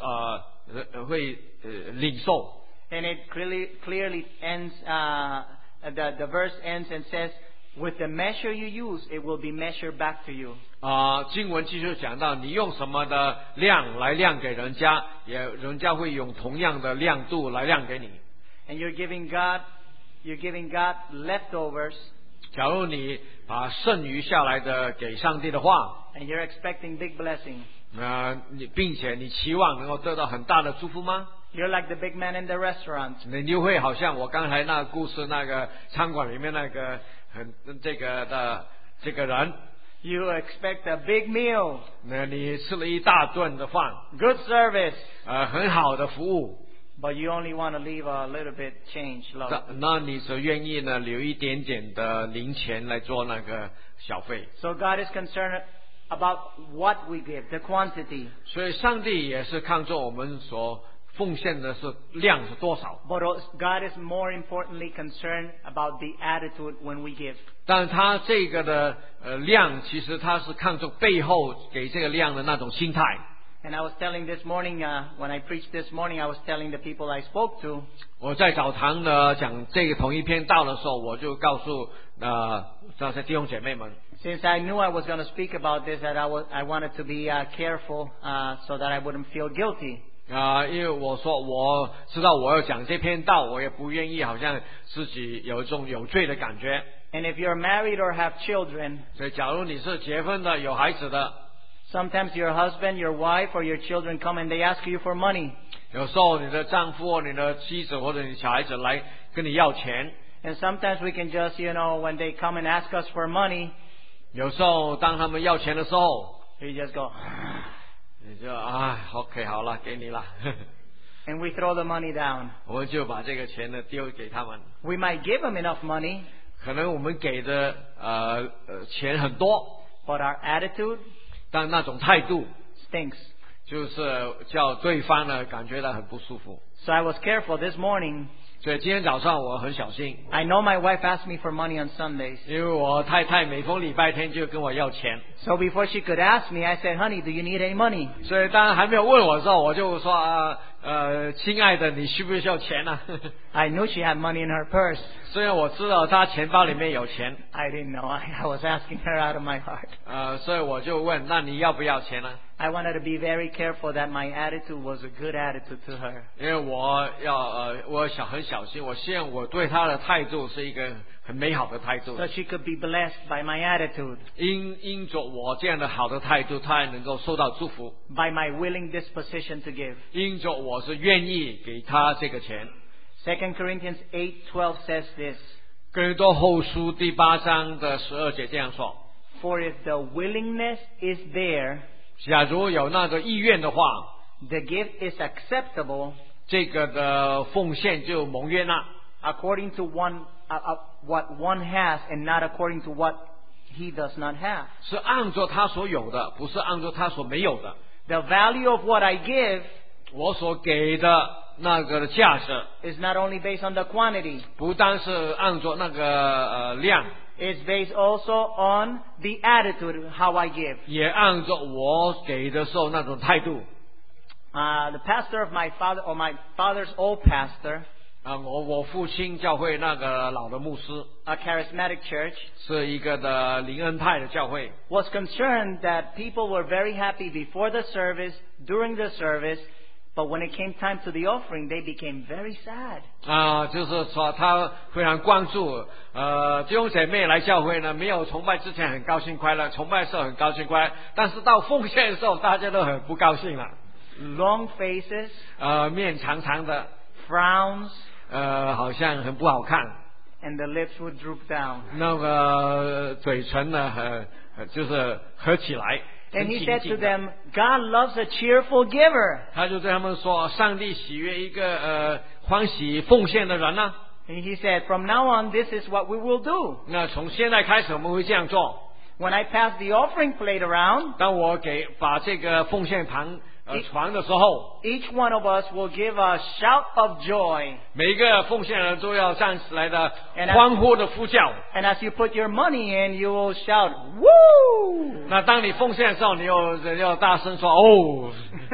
领受。 And it clearly ends. The verse ends and says, "With the measure you use, it will be measured back to you." 经文继续讲到，你用什么的量来量给人家，人家会用同样的亮度来量给你。 And you're giving God leftovers. 假如你把剩余下来的给上帝的话， And you're expecting big blessing. 并且你期望能够得到很大的祝福吗？ You're like the big man in the restaurant. 你就会好像我刚才那个故事，那个餐馆里面那个这个人， You expect a big meal. 你吃了一大顿的饭， Good service. 很好的服务， But you only want to leave a little bit change. Love. 那你只愿意呢留一点点的零钱来做那个小费。 So God is concerned about what we give, the quantity. 所以上帝也是看重我们所奉献的是量是多少。 But God is more importantly concerned about the attitude when we give. 但他这个的量，其实他是看重背后给这个量的那种心态。 And I was telling this morning, when I preached this morning, I was telling the people I spoke to. 我在澡堂呢讲这个同一篇道的时候，我就告诉那些弟兄姐妹们。 Since I knew I was going to speak about this, that I wanted to be careful so that I wouldn't feel guilty. 因为我说我知道我要讲这篇道，我也不愿意好像自己有一种有罪的感觉。 And if you're married or have children, 所以，假如你是结婚的、有孩子的， sometimes your husband, your wife, or your children come and they ask you for money. 有时候你的丈夫、你的妻子或者你小孩子来跟你要钱， And sometimes we can just, when they come and ask us for money, 有时候当他们要钱的时候， we just go, 你就OK 好了，给你了， and we throw the money down. 我们就把这个钱呢丢给他们。 We might give them enough money, 可能我们给的钱很多， but our attitude 但那种态度 stinks. 就是叫对方呢感觉到很不舒服。 So I was careful this morning. 所以今天早上我很小心， I know my wife asked me for money on Sundays. 因为我太太每逢礼拜天就跟我要钱， So before she could ask me, I said, "Honey, do you need any money?" 所以当然还没有问我的时候，我就说亲爱的，你需不需要钱呢？ I knew she had money in her purse. 虽然我知道她钱包里面有钱， I didn't know. I was asking her out of my heart. 所以我就问，那你要不要钱呢？ I wanted to be very careful that my attitude was a good attitude to her. 因为我很小心，我希望我对她的态度是一个很美好的态度。 So she could be blessed by my attitude, 因着我这样的好的态度，她也能够受到祝福。 by my willing disposition to give. 因着我是愿意给她这个钱。 2 Corinthians 8:12 says this, 哥林多后书第8章的12节这样说： "For if the willingness is there, 假如有那个意愿的话， the gift is acceptable 这个的奉献就蒙悦纳， according to what one has and not according to what he does not have." 是按照他所有的，不是按照他所没有的。 The value of what I give 我所给的那个的价值， is not only based on the quantity, 不单是按照那个量， it's based also on the attitude, how I give. 也按照我给的时候那种态度。 The pastor of my father, or my father's old pastor, 我父亲教会那个老的牧师， a charismatic church, 是一个的灵恩派的教会， was concerned that people were very happy before the service, during the service, but when it came time to the offering, they became very sad. 就是说他非常关注弟兄姐妹来教会呢，没有崇拜之前很高兴快乐，崇拜的时候很高兴快乐，但是到奉献的时候大家都很不高兴了。 Long faces, 面长长的， frowns, 好像很不好看， and the lips would droop down. 那个嘴唇呢就是合起来。 And 很 he 紧 said 紧 to 的 them, God loves a cheerful giver. 他就对他们说，上帝喜悦一个欢喜奉献的人呢。 And he said, from now on, this is what we will do. 那从现在开始我们会这样做。 When I pass the offering plate around, 当我把这个奉献盘传的时候， each one of us will give a shout of joy. 每一个奉献人都要站起来的 And 欢呼的呼叫。 And as you put your money in, you will shout, woo! 那当你奉献的时候，你要大声说哦。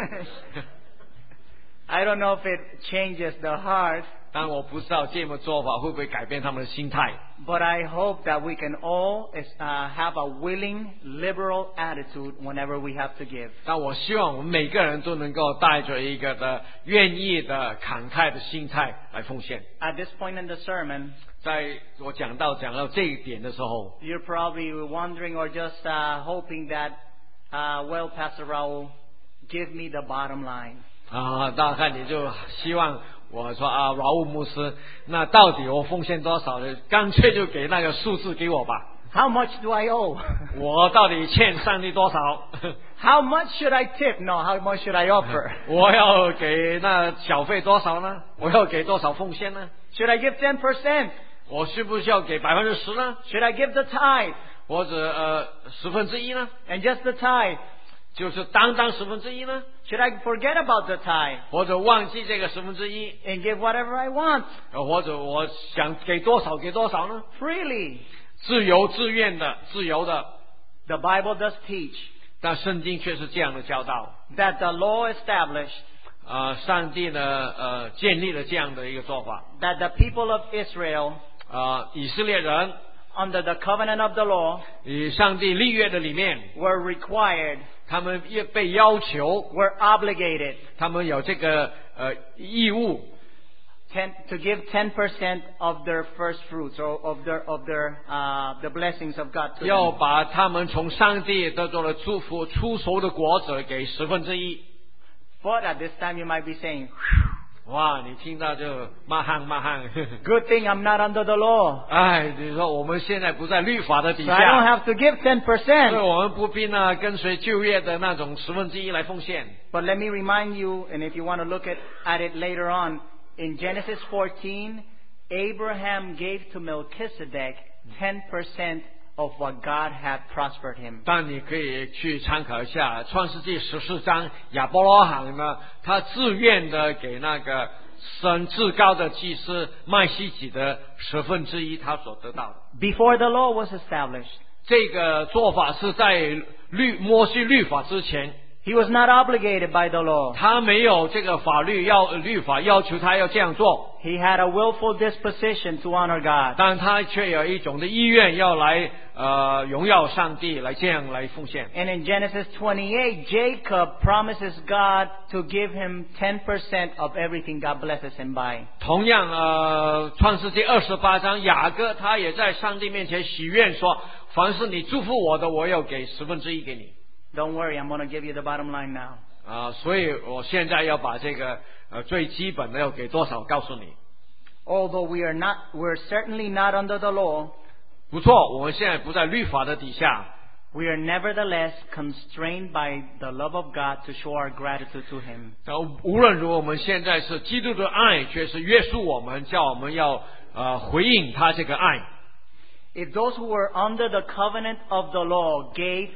I don't know if it changes the heart, 但我不知道这么做法会不会改变他们的心态。 but I hope that we can all have a willing, liberal attitude whenever we have to give. 但我希望我们每个人都能够带着一个的愿意的慷慨的心态来奉献。 At this point in the sermon, 在我讲到这一点的时候， you're probably wondering or just hoping that, well, Pastor Raul, give me the bottom line. 大概你就希望我说饶务牧师，那到底我奉献多少呢？干脆就给那个数字给我吧。 How much do I owe? 我到底欠上帝多少？ How much should I tip? No, how much should I offer? 我要给那小费多少呢？我要给多少奉献呢？ Should I give 10%? 我需不需要给10%呢？ Should I give the tithe? 或者1/10呢？ And just the tithe? 就是单1/10呢？ Should I forget about the tithe 或者忘记这个1/10？ and give whatever I want? 或者我想给多少呢？ Freely. 自由自愿的，自由的。 The Bible does teach 但圣经却是这样的教导。 that the law established 上帝呢建立了这样的一个做法。 that the people of Israel 以色列人 under the covenant of the law 与上帝立约的里面， were required, 他们也被要求， were obligated 他们有这个义务， to give 10% of their first fruits or of the blessings of God to 要 them. 把他们从上帝得到的祝福出熟的果子给1/10。 But at this time you might be saying, 哇，你听到就骂汗。 good thing I'm not under the law. 哎，你说我们现在不在律法的底 So I don't 下， have to give 所以 10%. 我们不必呢跟随旧约的那种1/10来奉献。 But let me remind you, and if you want to look at it later on, in Genesis 14, Abraham gave to Melchizedek 10% of what God had prospered him. 但你可以去参考一下《创世纪14章，亚伯拉罕呢，他自愿的给那个神至高的祭司麦西吉的1/10，他所得到的。 Before the law was established, 这个做法是在摩西律法之前， he was not obligated by the law. 他没有这个律法要求他要这样做， He had a willful disposition to honor God. 但他却有一种的意愿要来荣耀上帝，来这样来奉献。 And in Genesis 28, Jacob promises God to give him 10% of everything God blesses him by. 同样创世纪28章，雅各他也在上帝面前许愿说，凡是你祝福我的，我要给1/10给你。 Don't worry, I'm going to give you the bottom line now. 所以我现在要把这个最基本的要给多少告诉你。 Although we're certainly not under the law, 不错，我们现在不在律法的底下， we are nevertheless constrained by the love of God to show our gratitude to Him. 无论如何，我们现在是基督的爱，却是约束我们，叫我们要回应他这个爱。 If those who were under the covenant of the law gave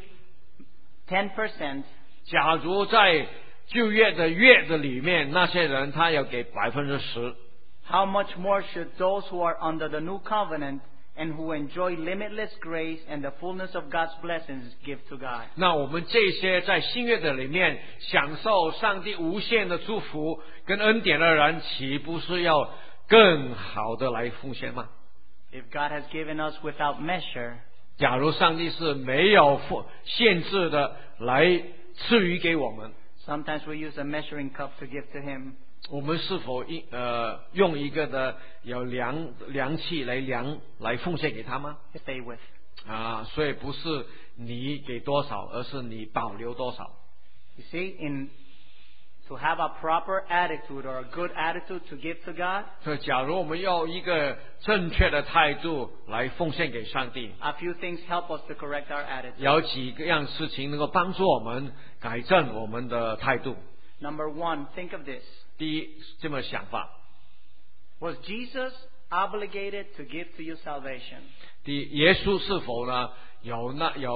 10%, 假如在旧约的里面，那些人他要给10%， how much more should those who are under the new covenant and who enjoy limitless grace and the fullness of God's blessings give to God? 那我们这些在新约的里面享受上帝无限的祝福跟恩典的人，岂不是要更好的来奉献吗？ If God has given us without measure, 假如上帝是没有限制的来赐予给我们， sometimes we use a measuring cup to give to Him. 我们是否用一个的有量器来奉献给他吗？ Stay with. 所以不是你给多少，而是你保留多少。 You see, in to have a proper attitude or a good attitude to give to God, 所以，假如我们要一个正确的态度来奉献给上帝， a few things help us to correct our attitude. 有几样事情能够帮助我们改正我们的态度。 Number one, think of this. 第一，这么想法。 Was Jesus obligated to give to you salvation? 第一，耶稣是否呢有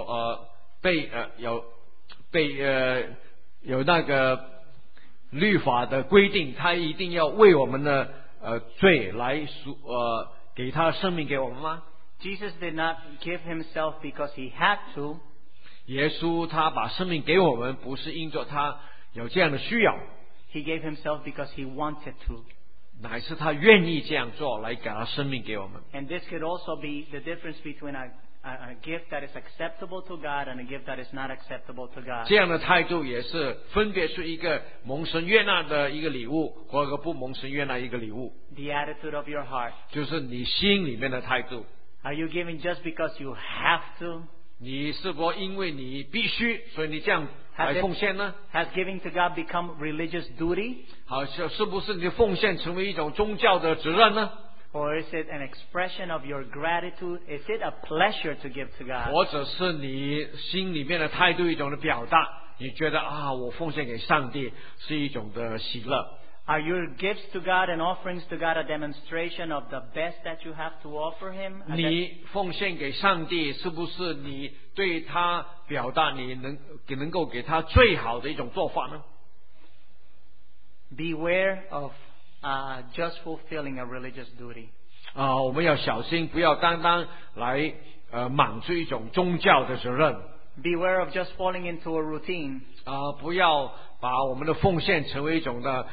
那个律法的规定，他一定要为我们的罪来给他生命给我们吗？ Jesus did not give himself because he had to. 耶稣他把生命给我们，不是因着他有这样的需要， He gave himself because he wanted to. 乃是他愿意这样做，来给他生命给我们。 And this could also be the difference between a gift that is acceptable to God and a gift that is not acceptable to God. 这样的态度也是分别是一个蒙神悦纳的一个礼物，或者不蒙神悦纳一个礼物， The attitude of your heart. 就是你心里面的态度。 Are you giving just because you have to? 你是否因为你必须，所以你这样来奉献呢？ Has giving to God become religious duty? 好，是不是你的奉献成为一种宗教的责任呢？ Or is it an expression of your gratitude? Is it a pleasure to give to God? 或者是你心里面的态度一种的表达？你觉得啊，我奉献给上帝是一种的喜乐。 Are your gifts to God and offerings to God a demonstration of the best that you have to offer Him? 你奉献给上帝，是不是你对他表达你能够给他最好的一种做法呢？ Beware of just fulfilling a religious duty. 我们要小心，不要单单来满足一种宗教的责任。 Beware of just falling into a routine. 不要把我们的奉献成为一种的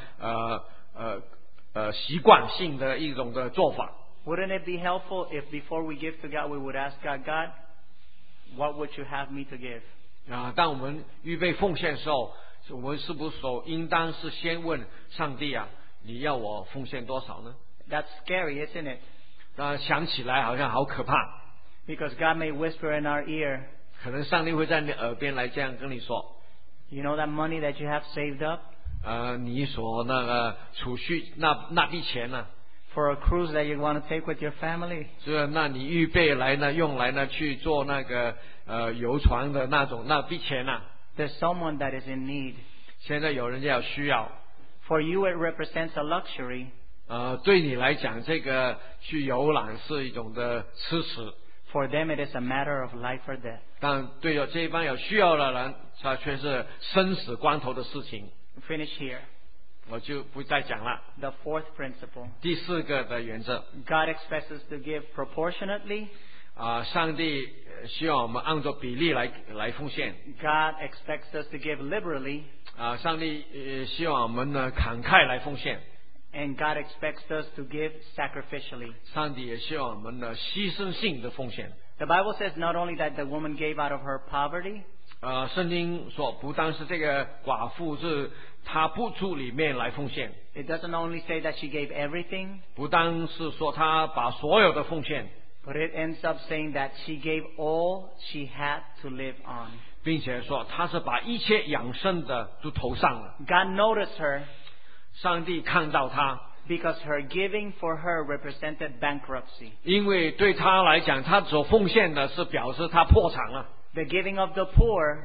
习惯性的一种的做法。 Wouldn't it be helpful if before we give to God, we would ask God, God, what would you have me to give? 当我们预备奉献的时候，我们是不是应当是先问上帝啊，你要我奉献多少呢？ That's scary, isn't it? 想起来好像好可怕。 Because God may whisper in our ear, 可能上帝会在你耳边来这样跟你说。 you know that money that you have saved up 你所那个储蓄那笔钱呢？ for a cruise that you want to take with your family? 是，那你预备来呢，用来呢去做那个游船的那笔钱呢？ There's someone that is in need. 现在有人要需要。 For you, it represents a luxury. 对你来讲，这个去游览是一种的奢侈。 For them, it is a matter of life or death. 但对有这一帮有需要的人，他却是生死关头的事情。 Finish here. 我就不再讲了。 The fourth principle. 第四个的原则， God expects us to give proportionately. 上帝希望我们按照比例来奉献。 God expects us to give liberally. 上帝希望我们呢慷慨来奉献。 And God expects us to give sacrificially. 上帝也希望我们呢牺牲性的奉献。 The Bible says not only that the woman gave out of her poverty, 圣经说，不单是这个寡妇是她不足里面来奉献， it doesn't only say that she gave everything, 不单是说她把所有的奉献， but it ends up saying that she gave all she had to live on. 并且说她是把一切养生的都投上了。 God noticed her 上帝看到她， because her giving for her represented bankruptcy. 因为对她来讲，她所奉献的是表示她破产了。 The giving of the poor,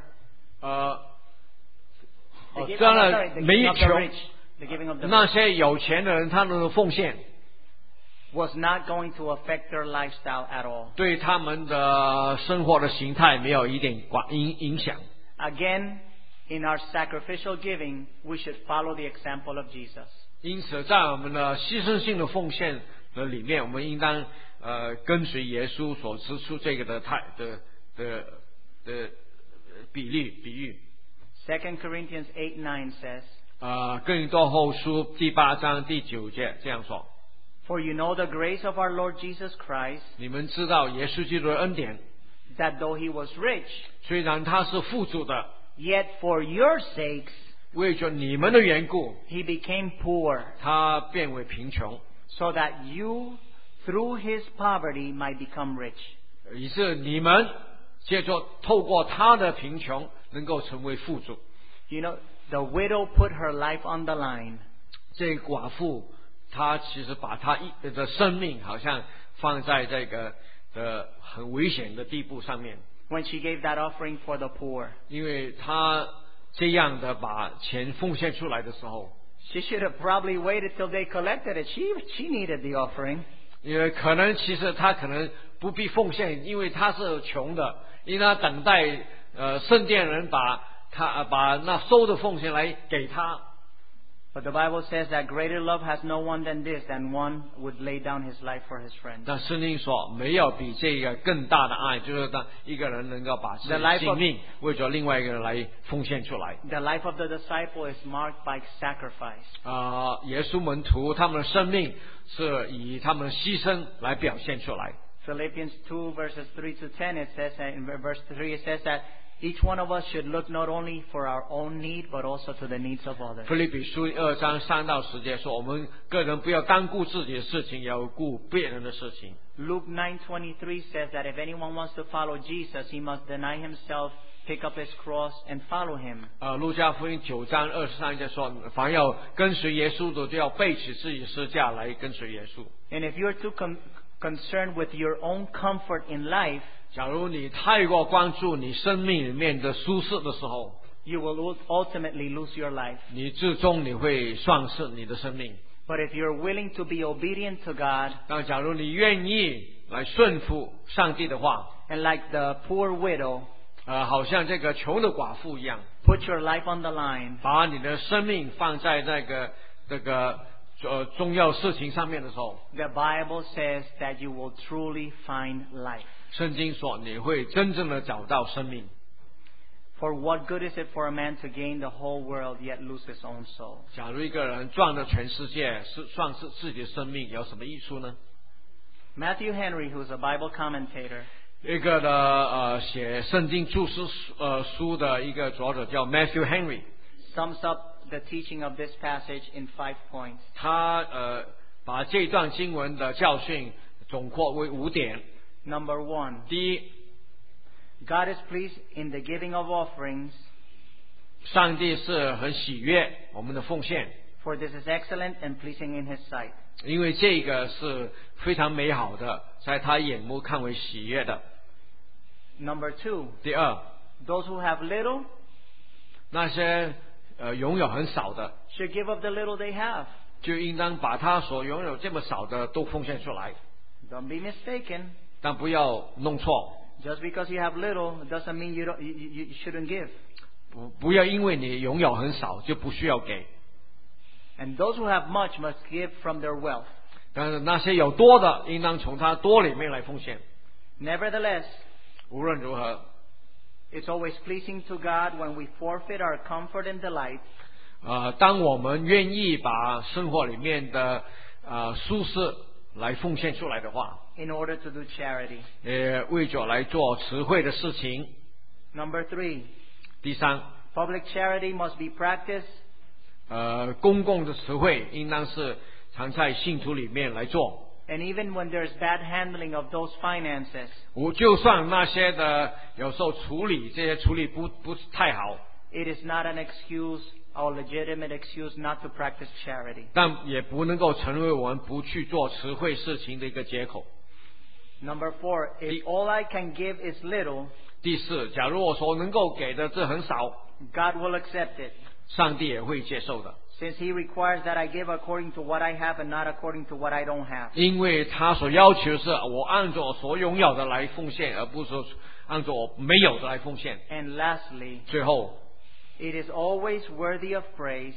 当然 the 没 giving of the 穷 rich, the giving of the 那 rich 些有钱的人，他们的奉献 was not going to affect their lifestyle at all. 对他们的生活的形态没有一点影响。 Again, in our sacrificial giving, we should follow the example of Jesus. 因此，在我们的牺牲性的奉献的里面，我们应当跟随耶稣所指出这个的比喻。 2 Corinthians 8:9 says, 哥林多后书第8章第9节这样说： For you know the grace of our Lord Jesus Christ, 你们知道耶稣基督的恩典， that though he was rich, 虽然他是富足的， yet for your sakes 为着你们的缘故， he became poor, 他变为贫穷， so that you through his poverty might become rich. 以致你们借着透过他的贫穷，能够成为富足。 You know, the widow put her life on the line. 这个寡妇她其实把她的生命好像放在这个的很危险的地步上面， When she gave that offering for the poor. 因为她这样的把钱奉献出来的时候， She should have probably waited till they collected it. She needed the offering. 因为可能其实她可能不必奉献，因为她是穷的，因为她等待圣殿人把那收的奉献来给她。 But the Bible says that greater love has no one than this, than one would lay down his life for his friends. 但圣经说，没有比这个更大的爱，就是当一个人能够把自己的性命为着另外一个人来奉献出来。 The life of the disciple is marked by sacrifice. 耶稣门徒他们的生命是以他们的牺牲来表现出来。 Philippians 2 verses 3 to 10, it says, in verse 3 it says that each one of us should look not only for our own need, but also to the needs of others. 腓立比书2章3到10节说，我们个人不要单顾自己的事情，也要顾别人的事情。 Luke 9:23 says that if anyone wants to follow Jesus, he must deny himself, pick up his cross, and follow him. 路加福音9章23节说，凡要跟随耶稣的，就要背起自己十字架来跟随耶稣。 And if you're too concerned with your own comfort in life, 假如你太过关注你生命里面的舒适的时候， you will ultimately lose your life. 你最终你会丧失你的生命。 But if you're willing to be obedient to God, 但假如你愿意来顺服上帝的话， and like the poor widow, 好像这个穷的寡妇一样， put your life on the line, 把你的生命放在这个重要事情上面的时候， the Bible says that you will truly find life. 圣经说你会真正的找到生命。 For what good is it for a man to gain the whole world yet lose his own soul? 假如一个人赚了全世界，丧失自己的生命，有什么益处呢？ Matthew Henry, who's a Bible commentator, 一个的写圣经注释书的一个作者叫 Matthew Henry， sums up the teaching of this passage in 5 points. 他把这段经文的教训总括为5点。 Number 1, 第一， God is pleased in the giving of offerings, 上帝是很喜悦我们的奉献， for this is excellent and pleasing in His sight. 因为这个是非常美好的，在他眼目看为喜悦的。 Number 2, 第二， those who have little 那些拥有很少的， should give of the little they have. 就应当把他所拥有这么少的都奉献出来， Don't be mistaken. 但不要弄错。 Just because you have little doesn't mean you shouldn't give. 不要因为你拥有很少就不需要给。 And those who have much must give from their wealth. 但是那些有多的，应当从他多里面来奉献。 Nevertheless, 无论如何， it's always pleasing to God when we forfeit our comfort and delight 当我们愿意把生活里面的舒适来奉献出来的话， in order to do charity. 为着来做慈惠的事情。 Number 3, 第三， public charity must be practiced 公共的慈惠应当是常在信徒里面来做。 and even when there's bad handling of those finances, 就算那些的有时候这些处理不太好， it is not an excuse or legitimate excuse not to practice charity. 但也不能够成为我们不去做慈惠事情的一个借口。 Number 4, if all I can give is little, 第四，假如我所能够给的这很少， God will accept it, 上帝也会接受的， since He requires that I give according to what I have and not according to what I don't have. 因为他所要求是我按照我所拥有的来奉献，而不是按照我没有的来奉献。 And lastly, 最后， it is always worthy of praise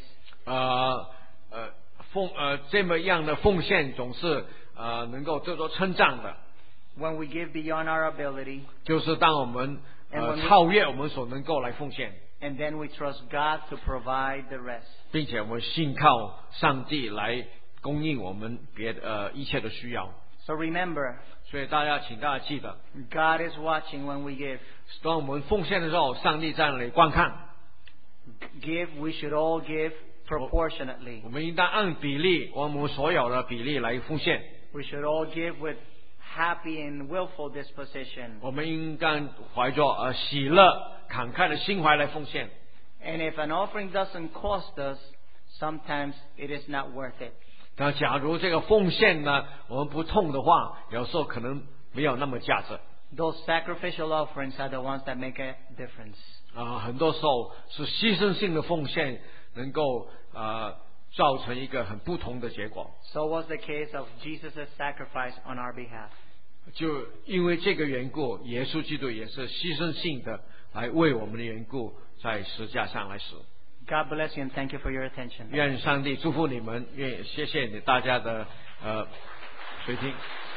这么样的奉献总是能够得到称赞的， when we give beyond our ability, 就是当我们 And when we- 超越我们所能够来奉献， and then we trust God to provide the rest. 并且我们信靠上帝来供应我们一切的需要。 So remember, 所以请大家记得， God is watching when we give. 当我们奉献的时候，上帝在那里观看。 Give, we should all give proportionately. 我们应当按比例，我们所有的比例来奉献。 We should all give with happy and willful disposition. 我们应该怀着喜乐、慷慨的心怀来奉献。 And if an offering doesn't cost us, sometimes it is not worth it. 但假如这个奉献呢，我们不痛的话，有时候可能没有那么价值。 Those sacrificial offerings are the ones that make a difference. 很多时候是牺牲性的奉献能够造成一个很不同的结果。 So was the case of Jesus' sacrifice on our behalf. 就因为这个缘故，耶稣基督也是牺牲性的来为我们的缘故在十字架上来死。 God bless you and thank you for your attention. 愿上帝祝福你们，愿谢谢你大家的垂听。